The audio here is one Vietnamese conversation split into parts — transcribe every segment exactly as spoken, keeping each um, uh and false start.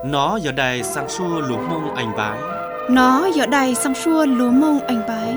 Nó giờ đây sang xua lúa mông anh bái. Nó giờ đây sang xua lúa mông anh bái.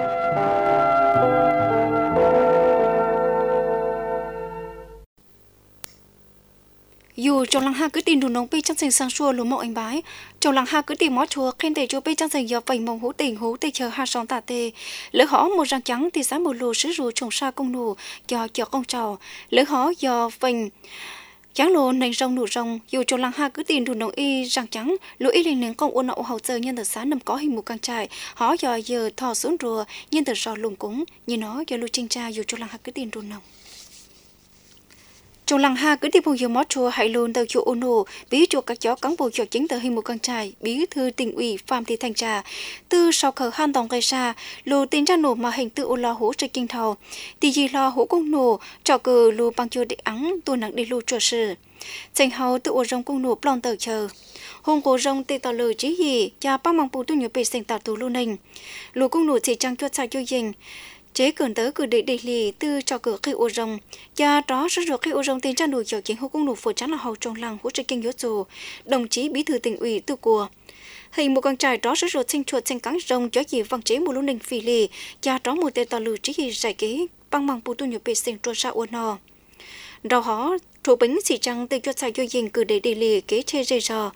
Dù trong làng ha cứ tìm đủ nông bê trong thành sang xua lúa mông anh bái, trong làng ha cứ tìm mó chùa khen để cho bê trong thành giờ vầy mông hú tình hú tê chờ ha song tà tê, lỡ họ một răng trắng thì sáng một lù sứ rùa trồng sa công nụ cho cho công trào, lỡ họ giờ vành trắng lô nành rong nụ rong. Dù trong làng ha cứ tìm đủ nông y răng trắng lũ y liền liền công ôn nậu hậu giờ nhân từ sáng nằm có hình một căn trại, họ giờ giờ thò xuống rùa nhân từ rò lùng cúng như nó giờ lưu trinh tra. Dù trong làng ha cứ tìm đủ nông trong làng ha cứ đi bộ nhiều mót chùa hãy luôn đầu chỗ ôn nổ bí chùa các chó cán bộ chùa chính tờ hình một con trai bí thư tỉnh ủy Phạm Thị Thanh Trà từ sau khởi han đồng gây ra lù tin ra nổ mà hình tự lo hố trên kinh thầu thì gì lo hố công nổ trò cờ lù bằng chùa để ắng tôi nặng đi lù chùa sự thành hầu tự ô rong công nổ plon tờ chờ hôm cổ rong tê tỏ lời chí gì cha bác mang bù tu nhiều bề sinh tạo tù lưu nình lù công nổ chỉ trang cho sao cho dình chế cơn tới cứ để để lì từ cho cửa khi ô rồng cha đó rất rồi khi ô rồng tiền trang nổi cho chiến hữu công nổ phổ trắng là hậu trong làng hỗ trợ kinh yếu dù đồng chí bí thư tỉnh ủy từ của hình một con trai đó rất rồi sinh chuột sinh cắn rồng cho gì văng chế một lúc nình phì lì cha đó một tên tàu lử chỉ gì giải kế băng bằng bù tu nhiều bề sinh trôi ra ô nò đầu họ thủ bính xì trăng từ cho sai cho dình cứ để để lì kế chê dây dò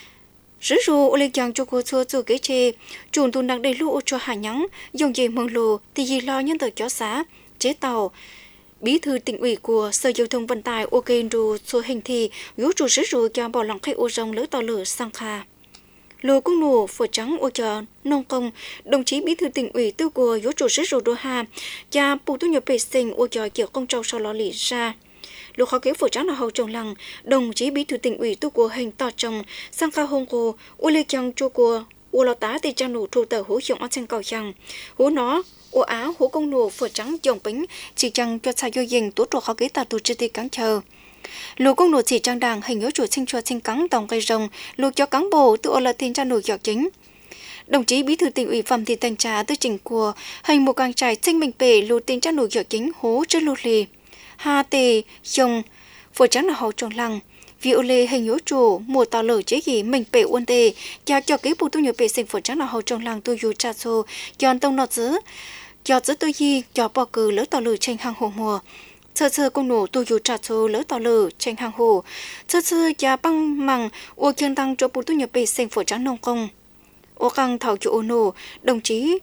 rứ rù ô lên chàng cho cô xua xua kế chê chuồn tù nặng đầy lũ ô cho hà nhắng dùng gì mừng lù thì gì lo nhân tờ chó xá chế tàu bí thư tỉnh ủy của sở giao thông vận tải ô kê rù xua hình thì yếu rù rứ rù cho bỏ lòng khách ô rong lỡ tàu lửa sang kha lù cũng nổ phở trắng ô chờ nông công đồng chí bí thư tỉnh ủy tư của yếu rù rứ rù đô hà cha bù tu nhập bề sinh ô chờ kiểu công trâu sau đó lì ra lúc họ kéo phổ trắng là hậu trồng lăng đồng chí bí thư tỉnh ủy tu của hình tỏ trồng sang kha hông cô u lê chăng chu của u lò tá thì trang nổ thu tờ hú dụng ăn sen cầu chăng hú nó u á hú công nổ phổ trắng dòng bính chỉ chăng cho sai vô dình tú trò họ kế tạt tù chi ti cắn chờ lù công nổ chỉ trang đàng hình yếu chủ sinh cho sinh cắn đồng cây rồng lù cho cán bộ tự là tiền trang nổ giọt chính đồng chí bí thư tỉnh ủy Phạm Thị Thanh Trà tư trình của hình một càng trải sinh mình bể lù tiền trang nổ giọt chính hú trên lù lì hà tề dòng phổ trắng là hậu trồng lăng vì ô lê hình yếu chủ mùa tàu lở chế gì mình bể uốn tề cha cho cái bù tu nhiều bể sinh phổ trắng là hậu trồng lăng tôi dù trà xô chọn tông nọt giữ cho giữ tôi gì cho bỏ cử lỡ tàu lở tranh hàng hồ mùa sơ sơ công nổ tôi dù trà xô lỡ tàu lở tranh hàng hồ sơ sơ cha băng măng ô kiên tăng cho bù tu nhiều bể sinh phổ trắng nông công ô căng thảo chủ ô nổ đồng chí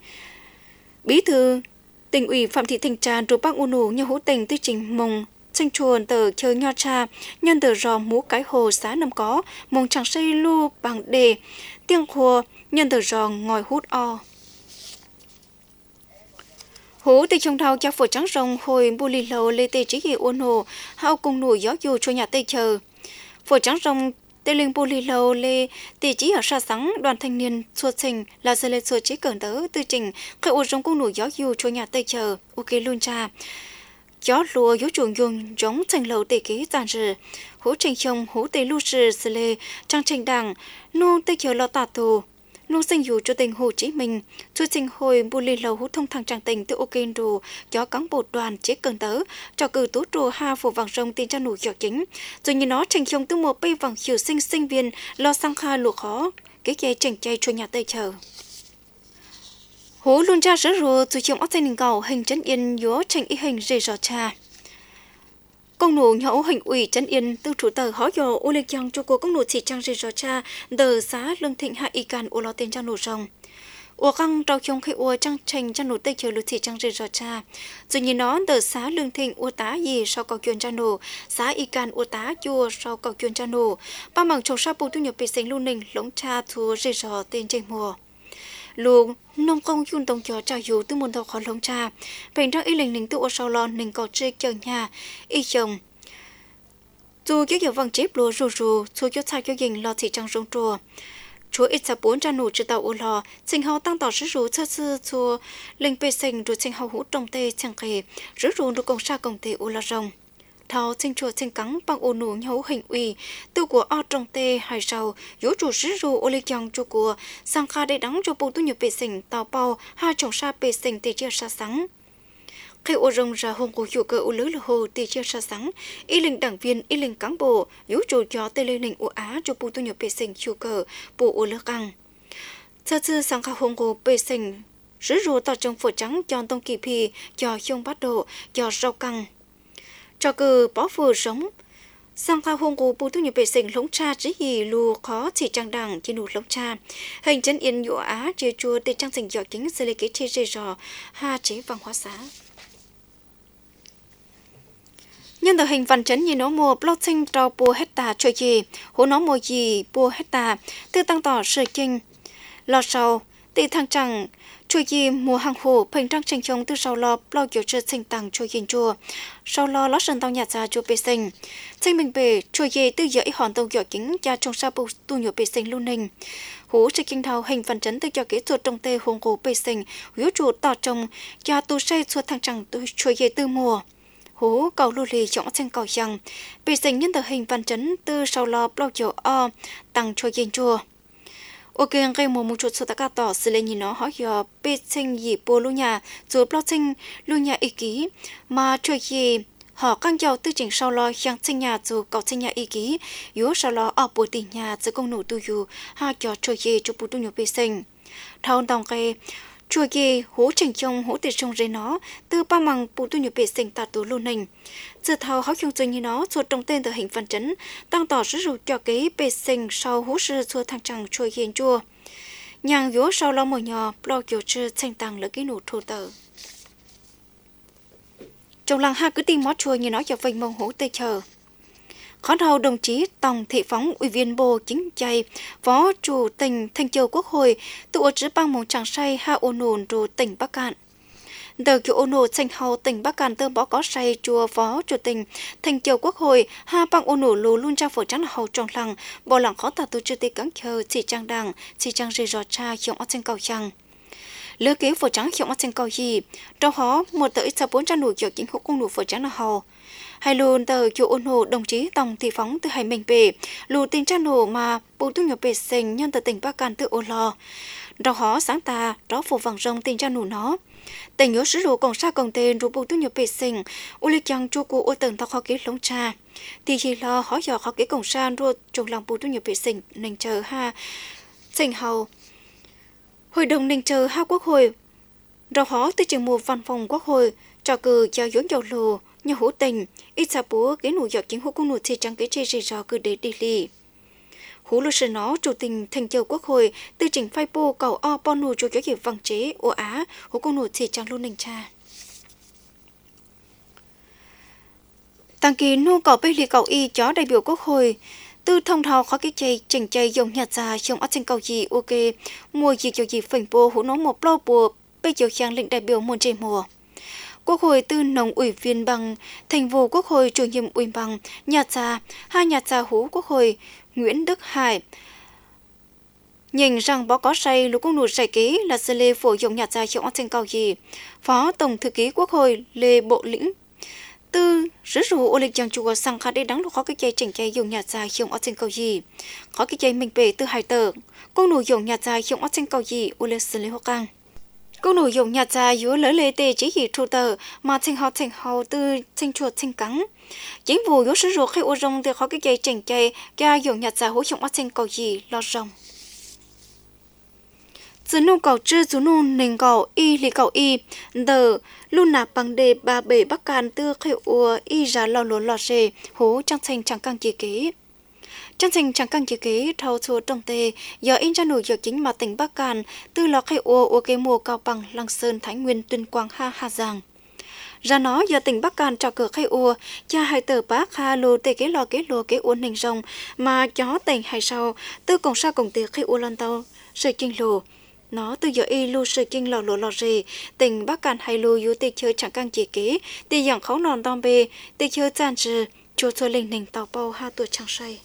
bí thư tỉnh ủy Phạm Thị Thanh Trà rồi bác ô nổ như hữu tình tư trình mông sinh chuồn tờ chơi nho cha nhân tờ rò mũ cái hồ xá nằm có mông chẳng xây lu bằng đề tiếng khua nhân tờ rò ngòi hút o hú tây trong thao cha phổ trắng rồng hồi bù lì lầu lê tê chỉ hiệu ô nổ hao cùng nổi gió dù cho nhà tây chờ phổ trắng rồng tây linh bù lì lầu lê tê chỉ ở xa sáng đoàn thanh niên xuân sinh là giờ lê xuân chế cẩn tớ tư trình khởi ô rồng cùng nổi gió dù cho nhà tây chờ ok luôn cha gió lùa yếu chuồng dùng giống thành lầu tê kế giàn rử hú trình chồng hú tê lưu sư sơ lê trang trình đảng nô tê chờ lo tà tù nô sinh dù cho tình Hồ Chí Minh chú sinh hồi bù lì lầu hú thông thẳng trang tình từ ok đồ gió cán bộ đoàn chế cần tớ cho cử tú trù ha phủ vàng rồng tiền tra nụ giọt chính rồi như nó trình chồng từ một bay vàng chiều sinh sinh viên lo sang kha lụa khó cái dây trình chay cho nhà tây chờ hú luôn cha rỡ rùa từ chồng ốc danh cầu hình trấn yên yếu trình y hình rề rò cha công nổ nhậu hình ủy trấn yên từ chủ tờ họ dò ô lê chăng cho cô công nổ chỉ trang rề rò cha đờ xá lương thịnh hạ y can ô lo tên trang nổ rồng ô căng trao chung khi ô trang trình trang nổ tây chờ lụt chỉ trang rề rò cha rồi nhìn nó đờ xá lương thịnh ô tá gì sau cầu chuyên trang nổ xá y can ô tá chua sau cầu chuyên trang nổ ba mảng trồng sa bù tu nhập bị sinh lưu ninh lống cha thua rề rò tên trên mùa luồng nông công chun tông cho trao dù từ môn thầu khó lông cha bệnh trong y linh linh tự ô sau lon linh có chơi chờ nhà y chồng dù cho giờ vàng chép lúa rù rù dù cho sao cho dình lo thị trang rong trùa chúa ít sa bốn cha nụ trừ tàu ô lò sinh hậu tăng tỏ rứ rù sơ sơ chùa linh bê sinh rồi sinh hậu hũ trong tê chẳng kề rứ rù được công sa công tê ô lò rồng thao sinh chùa sinh cắn bằng ô nụ nhấu hình uy từ của o trong tê hai sau yếu chủ rứ rù ô lê chăng cho của sang kha để đắng cho bù tu nhập bê sinh tàu bao hai chồng sa bê sinh tê chia sa sáng khi ô rong ra hông của chủ cơ ô lưới là hồ tì chia sa sáng y linh đảng viên y linh cán bộ yếu chủ cho tê lê linh ô á cho bù tu nhập bê sinh chủ cơ bù ô lưới căng sơ sư sáng khá hông của bê sinh rứ rùa tỏ trong phở trắng cho tông kỳ phi cho không bắt độ cho rau căng cho cơ bó phở sống sang khá hông của bù tu nhập bê sinh lống cha chỉ gì lù khó chỉ trang đẳng trên nụ lống cha hình chân yên nhũ á chia chua tê trang sinh dọ kính sơ lê kế chê rê rò ha chế văn hóa xã nhân tờ hình văn chấn như nó mua blockchain trao bùa hecta chơi gì hố nó mua gì bùa hecta tư tăng tỏ sự kinh lo sau tị thăng chẳng chơi gì mùa hàng hồ phình trăng tranh chống từ sau lo lo kiểu chơi sinh tăng chơi yên chùa sau lo lót sân tàu nhà ra chùa bê sinh sinh bình bể chơi gì từ dãy hòn tàu kiểu kính cha trong sa bù tu nhựa bê sinh luôn ninh hú chơi kinh thao hình văn chấn từ cho kế chuột trong tê hồng hồ bê sinh hiếu chuột tỏ trong cha tu xây chuột thăng chẳng tu chơi gì từ mùa hú cầu lưu lì trọng trên cầu rằng bị sinh nhân tờ hình văn chấn từ sau lo bao chiều o tăng cho yên chùa ok ngay một một chút sự tác tỏ xử lý nhìn nó hỏi giờ bị sinh gì bùa lu nhà rồi bao sinh lu nhà ý ký mà chơi gì họ căng giàu tư chỉnh sau lo sang sinh nhà rồi cầu sinh nhà ý ký yếu sau lo ở bùa tỉnh nhà rồi công nổ tu dù ha cho chơi gì cho bùa tu nhiều bị sinh thao đồng cái chùa gì hố trình trong hố tiền trong rễ nó từ ba mằng bù tu nhiều bể sinh tạ tù luôn nình giờ thao háo chung chơi như nó chùa trong tên từ hình văn chấn tăng tỏ sử dụng cho cái bể sinh sau hố sư chùa thang trăng chùa hiền chùa nhàng yếu sau lo mồi nhỏ lo kiểu chư tranh tăng lỡ cái nụ thô tờ trong làng ha cứ tìm mót chùa như nó cho vinh mông hố tê chờ khó đầu đồng chí Tòng Thị Phóng, Ủy viên Bộ Chính trị, Phó Chủ tịch Thanh Châu Quốc hội, tự ở chữ bang mông tràng say ha ôn ồn rồi tỉnh Bắc Cạn. Đờ kiểu ôn ồn xanh hầu tỉnh Bắc Cạn tơ bó có say chùa Phó Chủ tịch Thanh Châu Quốc hội ha bang ôn ồn lù luôn ra phổ trắng hầu trong làng, bỏ làng khó tà tu chư tê cắn chờ chỉ trang đảng, chỉ trang rì rò cha khiong ở trên cầu trăng. Lứa kế phổ trắng khiong ở trên cầu gì, trong đó một tờ ít sa bốn trăm nụ kiểu chính hữu công nụ phổ trắng hầu. Hai luôn tờ chủ ôn hồ đồng chí Tòng Thị Phóng từ hai mình bể lù tình trang nổ mà bộ tu nhập bể sinh nhân từ tỉnh Bắc Cạn từ ô lò đó họ sáng ta đó phổ vàng rong tình trang nổ nó tình nhớ sử dụng còn xa còn tên rồi bộ tu nhập bể sinh ô lịch chăng chu cụ ô tầng thao khó kế lông cha thì chỉ lo hỏi dò khó kế còn xa rồi trong lòng bộ tu nhập bể sinh nên chờ ha sinh hầu hội đồng nên chờ ha quốc hội đó họ từ trường mùa văn phòng quốc hội cho cử cho dốn dầu lù nhà hữu tình ít sa búa cái nụ giọt chính hữu công nụ thì chẳng cái chê rì rò cứ để đi li hữu luật sư nó chủ tình Thanh Châu Quốc hội từ trình phai po cầu o pon nụ cho cái gì văn chế ô á hữu công nụ thì chẳng luôn đình cha tăng kỳ nô cầu bê li cầu y chó đại biểu Quốc hội từ thông thao khó cái chay chỉnh chay dùng nhạt ra trong ở trên cầu gì ok mua gì cho gì phình po hữu nó một lo bùa bây giờ sang lệnh đại biểu môn trên mùa Quốc hội tư nồng ủy viên bằng thành vụ Quốc hội chủ nhiệm ủy bằng nhà trà hai nhà trà hú Quốc hội Nguyễn Đức Hải nhìn rằng báo có say lúc công nụ giải ký là sự lê phổ dụng nhà trà trong trên cầu gì phó tổng thư ký Quốc hội Lê Bộ Lĩnh tư rứ rù ô lịch chẳng chùa sang khá để đáng lúc khó cái chay chỉnh chay dùng nhà trà trong trên cầu gì khó cái chay mình bể từ hai tờ công nụ dùng nhà trà trong trên cầu gì ô lịch xử lý hoa căng Cô nụ dùng nhà trà yếu lỡ lệ tê chỉ hì trụ tờ mà trình họ trình họ từ trình chuột trình cắn. Chính vụ yếu sử dụng khi ô rong thì khó cái dây trình chay kia dùng nhà trà hỗ trọng ở trình cầu gì lo rong. Dù nụ cầu chư dù nụ nền cầu y lì cầu y đờ luôn nạp bằng đề bà bể bắc càn tư khi ô y ra lo lỗ lọ rề hố trang trình chẳng căng kỳ kế. Chương trình chẳng cần chỉ kế thâu chùa trong tề giờ in ra nổi giờ chính mà tỉnh Bắc Cạn từ lọ khai ô ô kế mùa cao bằng Lăng Sơn Thái Nguyên Tuyên Quang ha Hà Giang ra nó giờ tỉnh Bắc Cạn cho cửa khai ô cha hai tờ bác ha lô tề kế lò kế lô kế uốn hình rồng mà chó tỉnh hay sau từ cổng sa cổng tề khai ô lan tàu sự kinh lô nó từ giờ y lưu sự kinh lò lô lò rề tỉnh Bắc Cạn hay lô yếu tề chơi chẳng cần chỉ kế tề dạng khấu nòn đom bê tề chơi gian trừ chùa chùa linh nình tàu bao ha tuổi chẳng say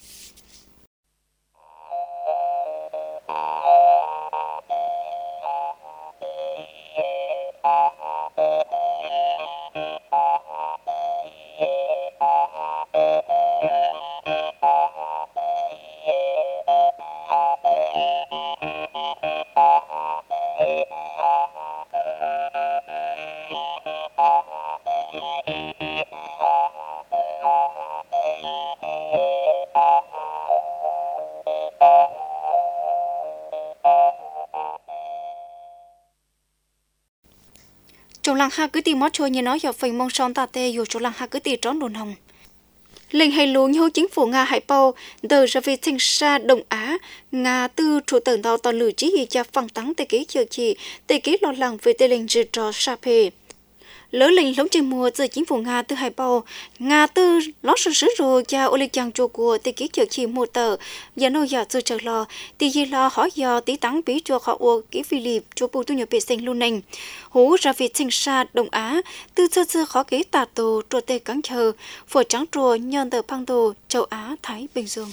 Trong làng ha cứ tìm mót chua như nói giờ phình mong son ta tê dù trong làng ha cứ tìm trốn đồn hồng. Lệnh hay lú như chính phủ Nga hải bao đờ ra về thanh sa Đông Á Nga tư chủ tần đào toàn lử chí hi cha phẳng tắng tê ký chờ chỉ tê ký lo lắng về tê lệnh dự trò sa phê. Lỡ lệnh lống trên mùa từ chính phủ Nga từ hải bao Nga tư lót sự sứ rồi cha ô lịch chàng chùa của tê ký chờ chỉ mùa tờ giờ nô giờ từ chờ lo tê gì lo hỏi giờ tí tắng bí chùa họ ô ký Philip chùa bù tu nhập bề sinh luôn nành hú ra về thanh sa Đông Á từ sơ sơ khó ký tà tổ chùa tê cắn chờ phở trắng chùa nhân tờ phang đồ châu Á Thái Bình Dương.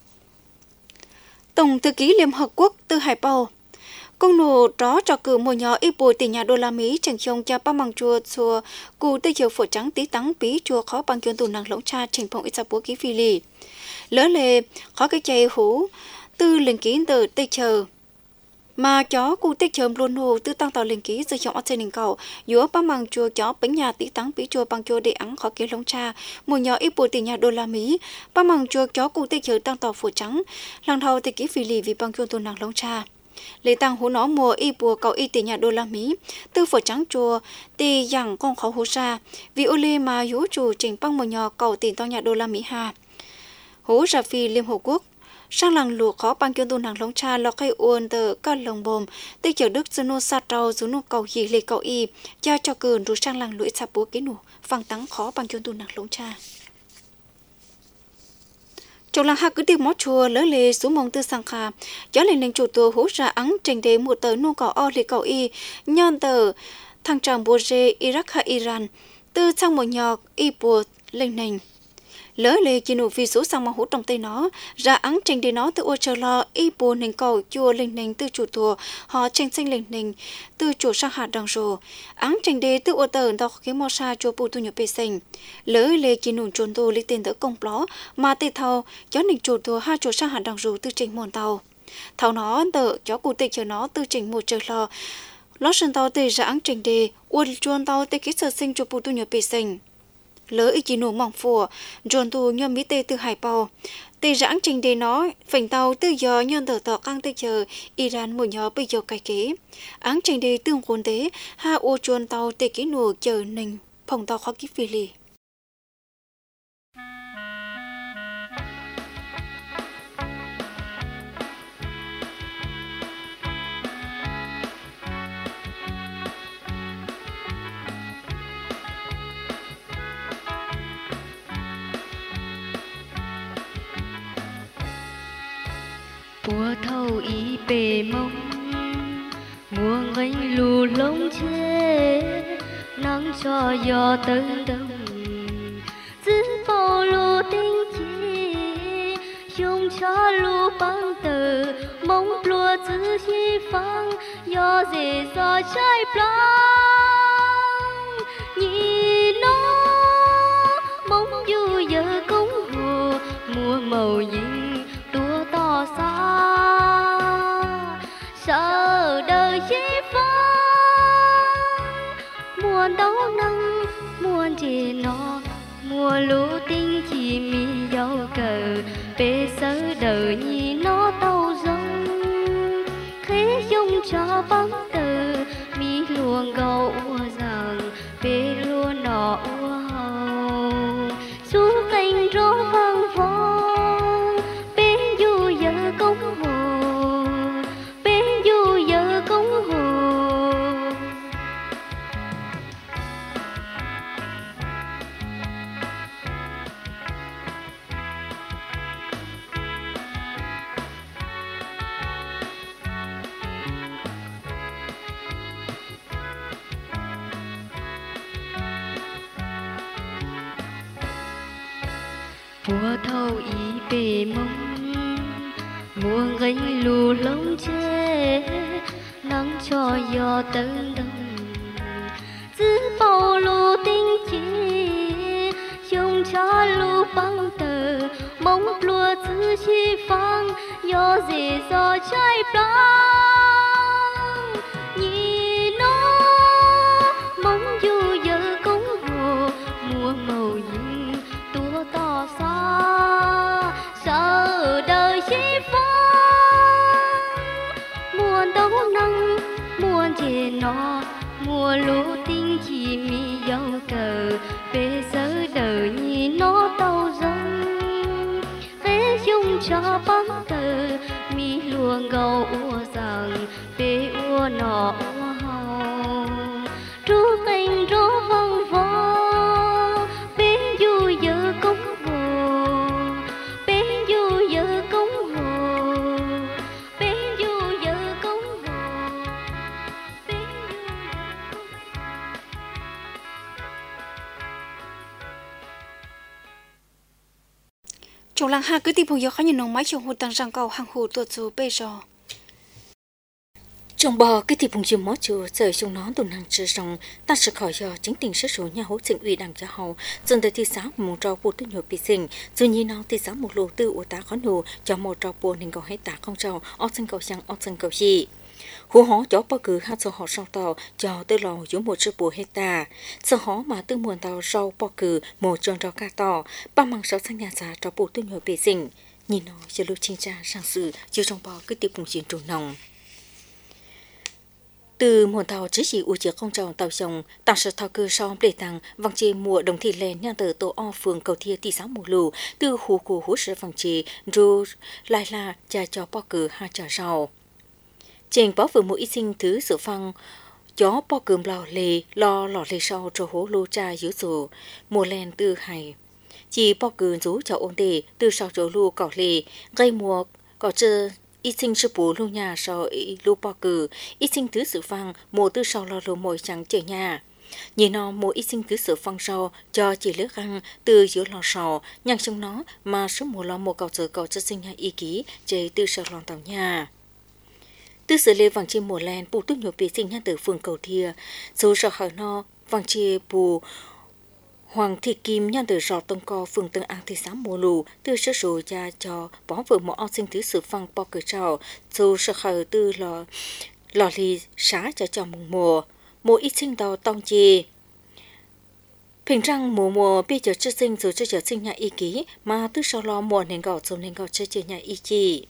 Tổng thư ký Liên Hợp Quốc từ hải bao công nô đó cho cử một nhỏ ít bùi tỷ nhà đô la Mỹ chẳng chồng cha ba bằng chùa chùa cụ tây chiều phổ trắng tí tắng bí chùa khó bằng chuyên tù năng lỗng cha trình phong ít sa búa ký phi lì lỡ lề khó cái chạy hú tư linh ký từ tây chờ mà chó cụ tây chờ luôn hồ tư tăng tàu linh ký dưới chọn ở trên đỉnh cầu giữa ba bằng chùa chó bánh nhà tí tắng bí chùa bằng chùa để ăn khó ký lỗng cha một nhỏ ít bùi tỷ nhà đô la Mỹ ba bằng chùa chó cụ tây chờ tăng tàu phổ trắng lần đầu tây ký phi lì vì bằng chuyên tù năng lỗng cha lễ tăng hú nó mùa y bùa cầu y tỷ nhà đô la Mỹ tư phở trắng chùa tì dặn con khó hú ra vì ô lê mà hú chủ trình băng một nhỏ cầu tiền to nhà đô la Mỹ hà hú ra phi Liên Hợp Quốc sang làng lụa khó băng chuyên tu nàng lông cha lọ cây uôn tờ các lồng bồm tây chờ đức dân nô sa trâu dù nô cầu gì lê cầu y cha cho cờn rồi sang làng lụa sa búa kiến nụ phăng tắng khó băng chuyên tu nàng lông cha. Trong làng hạ cứ tìm mót chùa lỡ lê xuống mông tư sang khà gió lên nền chủ tùa hú ra ắng trình đế một tờ nô cầu o lê cầu y nhon tờ thằng tràng bùa rê Iraq hạ Iran tư sang một nhọc y bùa lên nền lỡ lê chỉ nụ vì số sang mà hú trong tay nó ra ắng trình đế nó từ ô chờ lo y bùa nền cầu chùa lên nền tư chủ tùa họ tranh xanh lên nền tư chủ sang hạ đằng rồ ắng trình đế từ ô tờ đọc cái mò sa chùa bù tu nhập bê xanh lỡ lê chỉ nụ trốn tù lý tên tớ công pló mà tê thao chó nền chủ tùa hai chủ sang hạ đằng rồ tư trình mòn tàu thao nó tờ chó cụ tịch chờ nó tư trình một chờ lo lót sân tàu tê ra ắng trình đế uôn chuôn tàu tê ký sở sinh chùa bù tu nhập bê xanh lỡ ý chỉ nụ mỏng phùa dồn tù nhôm mỹ tê từ hải bao tê rãng trình đề nó phành tàu từ giờ nhân tờ tọ căng tê chờ Iran một nhỏ bây giờ cải kế áng trình đề tương cuốn tế ha ô chuồn tàu tê ký nụ chờ nình phòng tàu khó ký phi lì Mùa thâu ý bề mông mùa ngành lù lông chê nắng cho gió tưng đông giữ bao lù tinh chi dùng cho lù băng tờ mong lùa giữ chi phăng gió dễ gió trái plong nhìn nó mong dù giờ cũng hồ mùa màu nhìn tua to xa sợ đời chi phăng muôn đấu năng muôn chỉ nó mùa lũ tinh chỉ mi dấu cờ bê sớ đời nhì nó tàu rông khế dùng cho bóng tờ mi luồng gầu ua rằng bê lúa nọ ua hầu xuống cành rô vang vong bê dù giờ công hồ bê dù giờ công hồ mùa thâu ý bề mông mùa gánh lù lông chê nắng cho gió tưng đông giữ bao lù tinh chi dùng cho lù băng tờ mong lùa giữ chi phăng gió dễ gió trái plong nhìn nó mong dù giờ cũng hồ mùa màu nhìn tua to xa sợ đời chi phăng muôn đấu năng muôn chê nó mùa lũ tinh cho bắn cờ mi luồng gầu ua rằng bê ua nọ ua hầu trú cành rô vòng vò bên du giờ công hồ bên du giờ công hồ bên du giờ công hồ bên Chỗ làng hà cứ tìm phụ gió khó nhìn nông máy trồng hồ tăng răng cầu hàng hồ tuột số bê rò. Trong bò cái thì vùng chim mó chùa trời chúng nó tụi nàng chơi rong ta sẽ khỏi giờ chính tình sẽ số nhà hỗ trợ ủy đảng cho hậu dần tới thì sáng một trò bùa tư nhiều bị sinh dù như nó thì sáng một lô tư của ta khó nụ cho một trò bùa nên có hết ta không trò ở sân cầu sang ở sân cầu gì hú hó chó bao cứ hát cho họ sau tàu cho tư lò dưới một chiếc bùa hết ta sau hó mà tư muôn tàu sau bao cứ một tròn trò cá tỏ ba măng sáu sang nhà già trò bùa tư nhiều bị sinh nhìn nó giờ lúc chính tra sang sự chưa trong bò cái tiệp vùng chiến trùng nòng từ mùa tàu chỉ chỉ u chiếc không tròn tàu sông tàu sẽ thao cơ sau để tăng vòng chê mùa đồng thị lên nhà tờ tổ o phường cầu thia tỷ sáng mùa lù từ khu cụ hút sẽ vòng chê rồi lại là cha cho bao cử hai trà rau trên báo vừa mỗi sinh thứ sự phăng chó bao cơm lò lề lo lò lề sau cho hố lô cha dưới rổ mùa len từ hải chỉ bao cử rú cho ôn đề từ sau chỗ lù cỏ lề gây mùa cỏ trơ ít sinh sư bố lưu nhà sau ít lưu bao cử ít sinh thứ sự phăng mùa từ sau lo lô mồi trắng chờ nhà nhìn nó mỗi ít sinh thứ sự phăng sau cho chỉ lứa găng từ giữa lò sò nhang trong nó mà số mùa lo một cầu giờ cầu cho sinh nhà ý ký chơi từ sau lon tàu nhà từ sự lê vàng trên mùa len bù túc nhiều bị sinh nhà từ phường cầu thia dù sợ hỏi nó vàng chia bù Hoàng Thị Kim nhân từ rò tông co phường Tân An thị xã Mùa Lù từ sơ rồi ra cho bó vợ một sinh thứ sự phăng bao cử trào dù sợ khởi từ lò lò lì xá cho chồng mùa mùa mùa ít sinh đào tông chì平常mùa mùa bây giờ chưa sinh rồi chưa sinh nhà ý ký mà từ sau lo mùa nên gạo rồi nên gạo chưa chưa nhà ý chi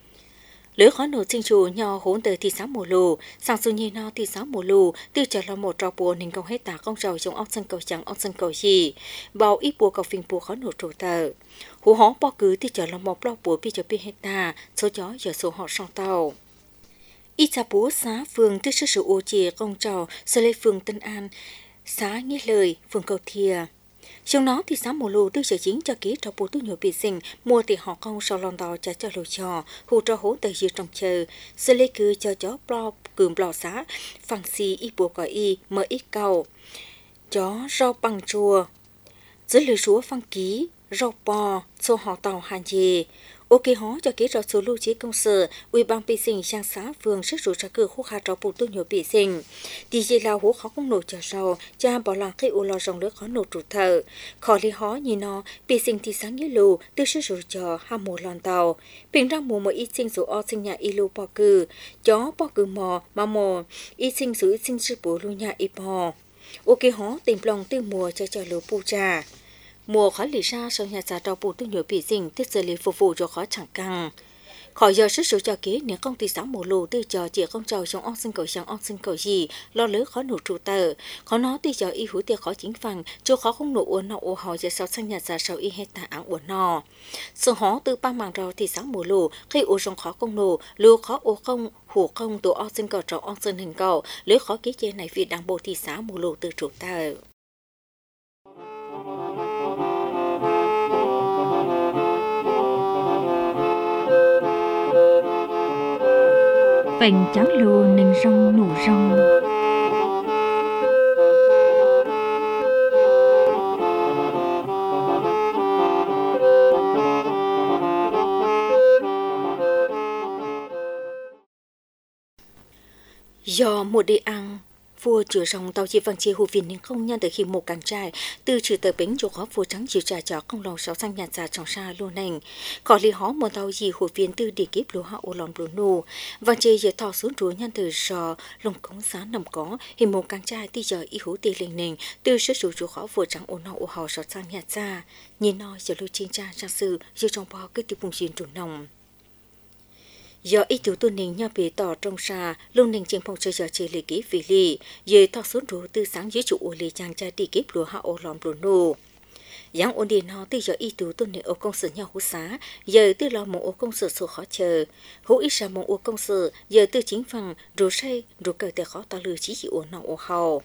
lứa khó nổ sinh chủ nhỏ hỗn từ thị xã Mùa Lù sang xuân nhi nó thị xã Mùa Lù từ trở là một trò bùa nên không hết tả công trầu trong ốc sân cầu trắng ốc sân cầu gì bao ít bùa cầu phình bùa khó nổ trổ tờ hú hó bao cứ thì trở là một lo bùa bây giờ biết hết ta số chó giờ số họ sang tàu ít xã búa xã phường từ sự sự ô chìa công trầu sở lê phường Tân An xã Nghĩa Lời phường Cầu Thia trong nó thì sáng mùa lù tư sở chính cho ký cho bố tu nhiều bị sinh mua thì họ không sau lon đò trả cho lù trò hù cho hố từ dưới trong chờ xử lý cứ cho chó blo cườm blo xá phẳng xì ít bùa cỏ y mở ít cầu chó rau bằng chùa dưới lưới súa phăng ký rau bò xô họ tàu hàn gì ok hó cho ký cho số lưu trí công sở ủy ban bị sinh sang xã phường sức rủ trả cửa khu khá cho bố tu nhiều bị sinh thì chỉ là hố khó không nổ cho sau cha bỏ làng khi u lo rong nước khó nổ trụ thợ khó lý hó như nó bị sinh thì sáng như lù từ sức rủ cho ham mùa lòn tàu bình ra mùa mỗi ít sinh số o sinh nhà y lù bò cử chó bò cử mò mà mò ít sinh số ít sinh sư bố lưu nhà y bò ok hó tìm lòng từ mùa cho cho lù pu trà mùa khó lì ra sau nhà già trao bù tu nhiều bị dình tiết xử lý phục vụ cho khó chẳng căng khỏi giờ sức số cho kế nếu công ty xã mùa lù tư cho chỉ không trầu trong ong sinh cầu sang ong sinh cầu gì lo lỡ khó nổ trụ tờ khó nó tư cho y hữu tiệc khó chính phẳng cho khó không nổ uốn nọ u hỏi giờ sau sang nhà già sau y hết tà áng uốn nọ sự hó từ ba mảng rau thì xã mùa lù khi u trong khó không nổ lù khó u không hủ không tổ ong sinh cầu trầu ong sinh hình cầu lỡ khó ký chế này vì đảng bộ thị xã mùa lù từ trụ tờ Phèn cháo lùa nền rong nụ rong do một đi ăn vua chữa rong tàu chỉ vàng chia hủ viên nên không nhân từ khi một càng trai từ trừ tờ bánh chỗ khó vua trắng chịu trả cho công lòng sáu sang nhà già trong xa luôn nành có lý hó một tàu gì hủ viên từ đi kiếp lúa hạ ô lòng lúa nô vàng chia giờ thọ xuống rúa nhân từ sò lồng cống giá nằm có thì một càng trai thì giờ y hủ tì linh nành từ sức rủ chỗ khó vua trắng ô nọ ô hò sáu sang nhà già nhìn nó giờ lưu chiến tra trang sư giờ trong bò cái tiêu vùng xuyên trốn nòng do ít thiếu tuần ninh nhà bề tỏ trong xa luôn ninh trên phòng chơi giờ chơi lì kỹ vì lì giờ thọ xuống rú từ sáng dưới trụ ô lì chàng trai đi kiếp lúa hạ ô lòng lúa nô giang ôn đi nó từ giờ y tú tuân để ô công sự nhau hú xá giờ từ lo một ô công sự số khó chờ hú ít sa một ô công sự giờ từ chính phần rồi say rồi cởi từ khó ta lừa chỉ chỉ ôn nào ô hầu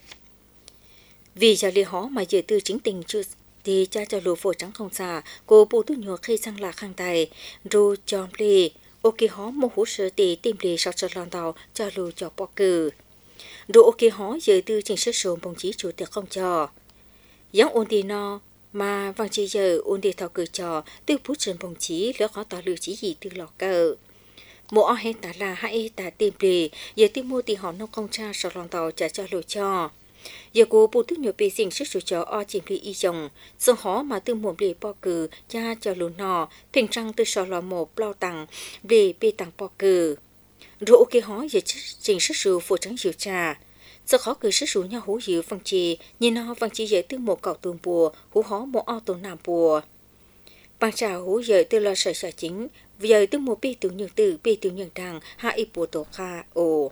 vì giờ li hó mà giờ từ chính tình chưa thì cha cho lúa phổi trắng không xa cô bù tu nhỏ khi sang là khang tài rồi chọn lì ok hó một hú sơ tì tìm lì sau cho lon tàu cho lúa cho bọ cừ rồi ok hó giờ từ chính sức số bông chí chủ tiệc không cho giang ôn đi nó mà vang chỉ giờ ôn đi thao cử trò từ phút trên bông chí lỡ khó tỏ lừa chỉ gì từ lọ cờ một ở hết ta là hai ta tìm lì giờ tìm mua thì họ nông công cha sau lon tàu trả cho lúa cho giờ cô bù tức nhiều bề sinh sức sửa cho o chìm lì y dòng xong họ mà từ muộn lì bò cừ cha cho lúa nọ thỉnh răng từ sò lò một bao tặng lì bê tặng bò cừ rồi ok họ giờ chỉnh sức sửa phụ trắng dịu trà giờ khó cứ sức sửa nhau hú dịu phân chi nhìn nó phân chi giờ từ một cậu tuồng bùa hú họ một o tuồng nam bùa bằng trà hú giờ từ lo sợi sợi chính giờ từ một bê tuồng nhường từ bê tuồng nhường đằng hai ít bùa tổ kha ồ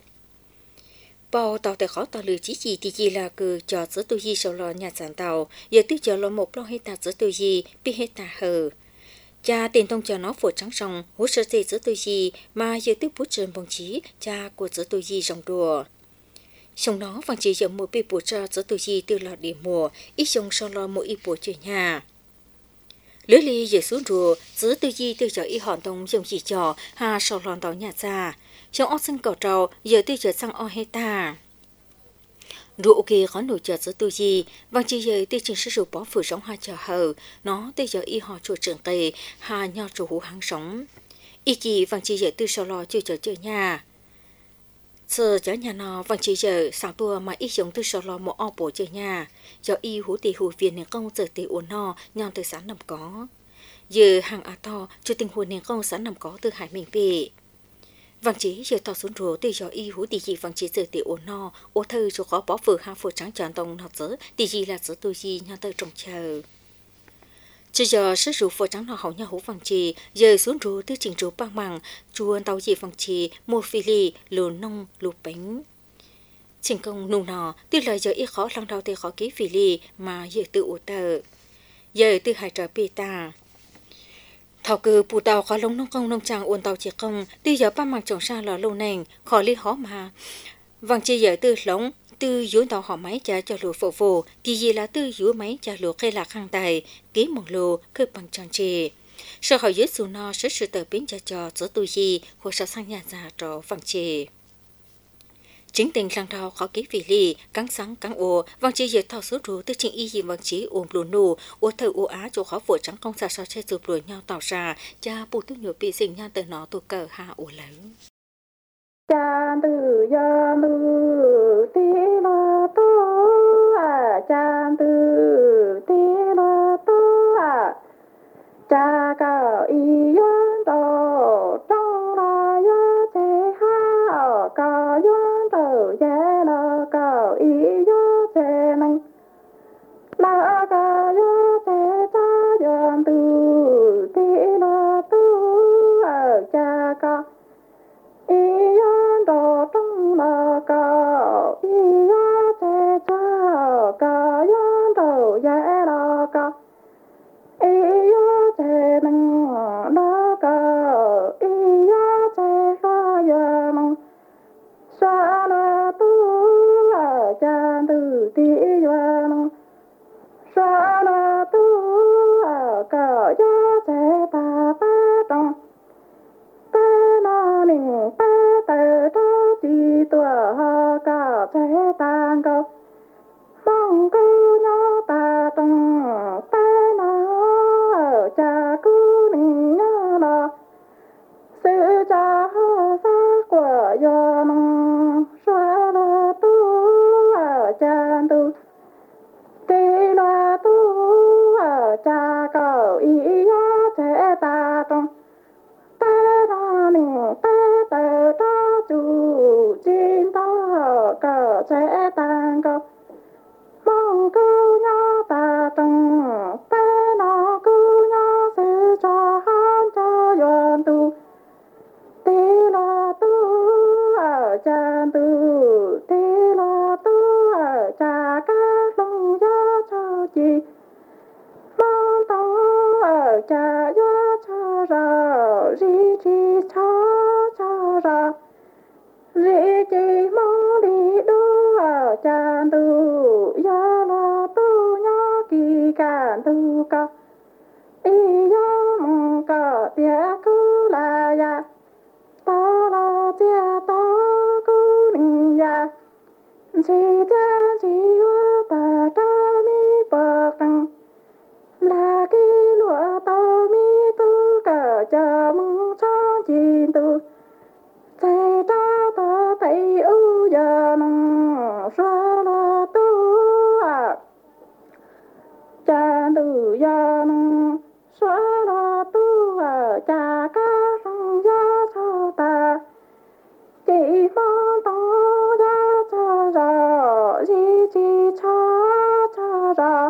bao tàu tại khó tàu lừa chỉ gì thì chỉ là cứ cho giữa tôi gì sau lo nhà sản tàu giờ tôi chờ lo một lo hết ta giữa tôi gì biết hết ta hờ cha tiền tông cho nó phổ trắng rồng hỗ trợ gì giữa tôi gì mà giờ tôi bút trơn bông chí cha của giữa tôi gì rồng đùa xong nó vàng chỉ giờ một bị bùa cho giữa tôi gì từ lọt điểm mùa ít xong sau lo một ít bùa chơi nhà lưới ly giờ xuống rùa giữa tôi gì từ giờ ít hòn tông dùng chỉ cho hà sau lon tàu nhà ra trong ốc xanh cỏ trầu giờ tôi chờ sang o hết ta rượu kia khó nổi chờ giữa tôi gì vàng chỉ giờ tôi chừng sử dụng bỏ phủ sống hai chờ hờ nó tôi giờ y họ chủ trưởng kề hà nhau chủ hú hàng sống y chỉ vàng chỉ giờ tôi sau lo chưa chờ chờ nhà giờ chờ nhà nó vàng chỉ giờ sáng tua mà y giống tôi sau lo một o bộ chờ nhà giờ y hú tỷ hú viên nên công giờ tỷ uốn no nhau từ sáng nằm có giờ hàng à to cho tình huống nên công sáng nằm có từ hải mình về vàng chỉ giờ tao xuống rùa từ giờ y hú tỷ gì vàng chỉ giờ tỷ ổn no ô thơ cho khó bỏ vừa hai phổ trắng tròn tông nó dỡ tỷ gì là dỡ tôi gì nhau tới trồng chờ chỉ giờ sức rùa phổ trắng nó hậu nhau hú vàng chỉ giờ xuống rùa từ trình rùa băng măng chuồn tàu gì vàng chỉ một phi lì lù nông lù bánh trình công nung nọ từ lời giờ y khó lăng đầu thì khó ký phi lì mà giờ tự ủ tờ giờ từ hai trở bê ta thảo cử bù tàu khó lông nông công nông trang uốn tàu chỉ công từ giờ ba mặt trồng xa lò lâu nền khó li khó mà vàng chỉ giờ từ lống từ dưới tàu họ máy trả cho lúa phổ phổ thì gì là từ dưới máy trả lúa cây lạc hàng tài ký một lúa cứ bằng trang trì sau họ dưới sù no sẽ sự tờ biến trả cho giữa tôi gì hoặc sao sang nhà già trò vàng trì chính tình lăng đào khó ký vì lì cắn sáng cắn ồ vàng chỉ giờ thao số rùa từ trình y gì vàng chỉ ôm lùn nù ô thơ ô á chỗ khó vội trắng công xa sao che chụp rồi nhau tàu ra cha bù tu nhiều bị sinh nhau từ nó tu cờ ha ồ lớn cha từ ya lu ti la tu à cha từ ti la tu à cha cao y yuan tao trong la ya te ha cao yuan tao ya la cao y ya te nang la cao ya te cha yuan tu ti la tu à cha cao y yuan tao trong la cao y ya te cha cao yuan tao ya la cao y ya te nang la cao y ya te la ya nang sa la tu a cha tu ti ya nang sa la tu a cao ya te ta pa tong pa na ning pa ta ta ti tua ha cao te tan cao mong câu nhau ta tong pa na cha cứ mình nhớ là sự cha fa của yo nong sa la tu a cha tu ti la tu a cha cao y ya te ta tong ta na ning ta ta ta chu jin ta ca te tan cao mong câu nhau ta tong ta na câu nhau sự cho han cho yuan tu ti la tu a cha tu ti la tu a cha ca long ya cho chi ma ri chi cha cha ra ri chi mong đi đu ở chan tu ya la tu nhá kỳ can tu ca y ya mong ca tia cu la ya ta la tia ta cu ning ya chỉ ta chỉ wa ta ta mi pa tăng là cái lúa tao mi tu cả cha mong cha chi tu sai ta ta tay u ya nong sa la tu à cha tu ya nong sa la tu à cha ca sang ya sa ta chỉ mong ta ya cha ra ji ji cha cha ra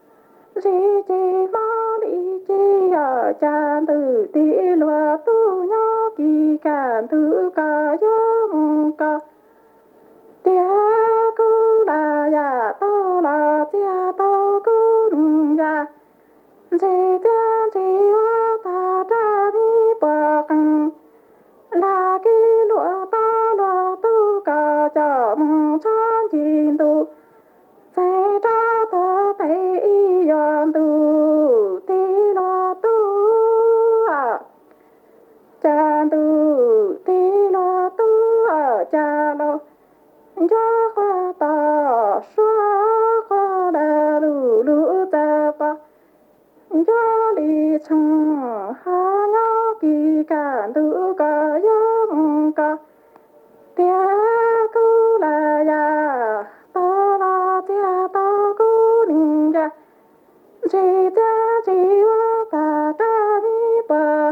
ri chi ma đi chi ở chan từ ti lúa tu nhá kỳ can tu ca yom ca tia cu la ya ta la tia ta cu ya ji tia ji wa ta ta mi pa căng la ki lúa ta lúa tu ca cha mong chan chi tu sai ta ta tay yon tu ti lo tu à cha tu ti lo tu à cha lo cho qua ta xóa qua đà lu lu ta pa cho đi chung ha nhá kỳ can tu ca yom ca tia cu la ya ta la tia ta cu ning ya chỉ ta chỉ wa ta ta mi pa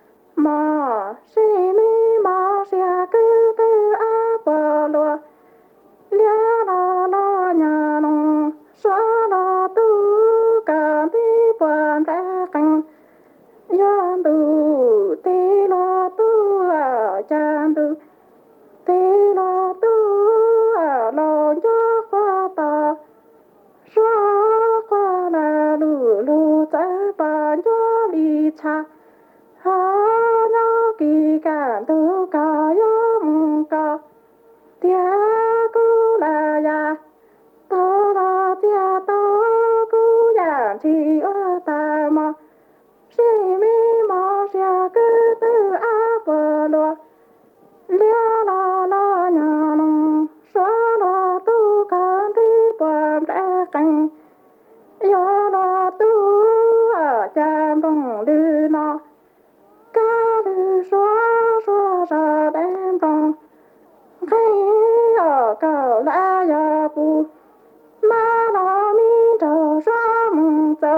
ma si mi ma sia cứ tư a pa lo lia la la nhà nong sa la tu ca ti pa ta căng yan tu ti la tu a chan tu ti la tu a lo ya qua ta xóa qua là lù lù ta ba cho đi cha ha nhá kỳ can tu ca yom ca tia cu la ya ta la tia ta cu ya chi ở ta ma si mi ma sia cứ tư a pa lo lia la la nhà nong xóa la tu can ti pa ra căng ya la tu à cha bông lư na ca lư xóa xóa ra đem bông hay ở cầu la ya pu ma la mi trâu xóa mong tơ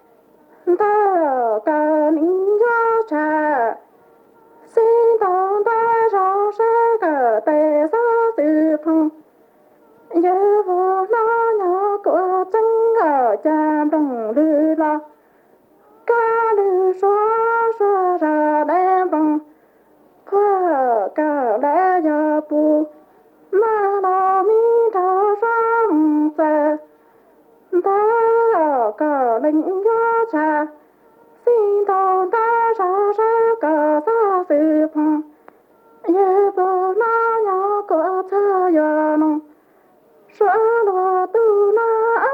ta ca ninh ya cha xin tông ta ra sẽ cờ tề sa từ phong nhớ vô na nhỏ của chân ở cha đồng lư la ca lư xóa xóa ra đem bằng qua cả lẽ ya pu ma la mi thở ra mong tơ ta ở cờ linh ya cha xin tông ta ra sẽ cờ sa từ phong nhớ vô na nhỏ của cha ya nong xóa lo tu na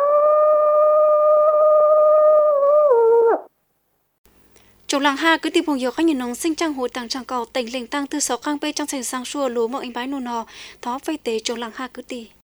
Trong làng ha cứ tìm phong yêu các nhân nông sinh trang hồ tàng trang cầu tỉnh lệnh tăng từ sáu khang bê trong thành sang xua lúa mộng anh bái nô nò thó vây tế trong làng ha cứ tì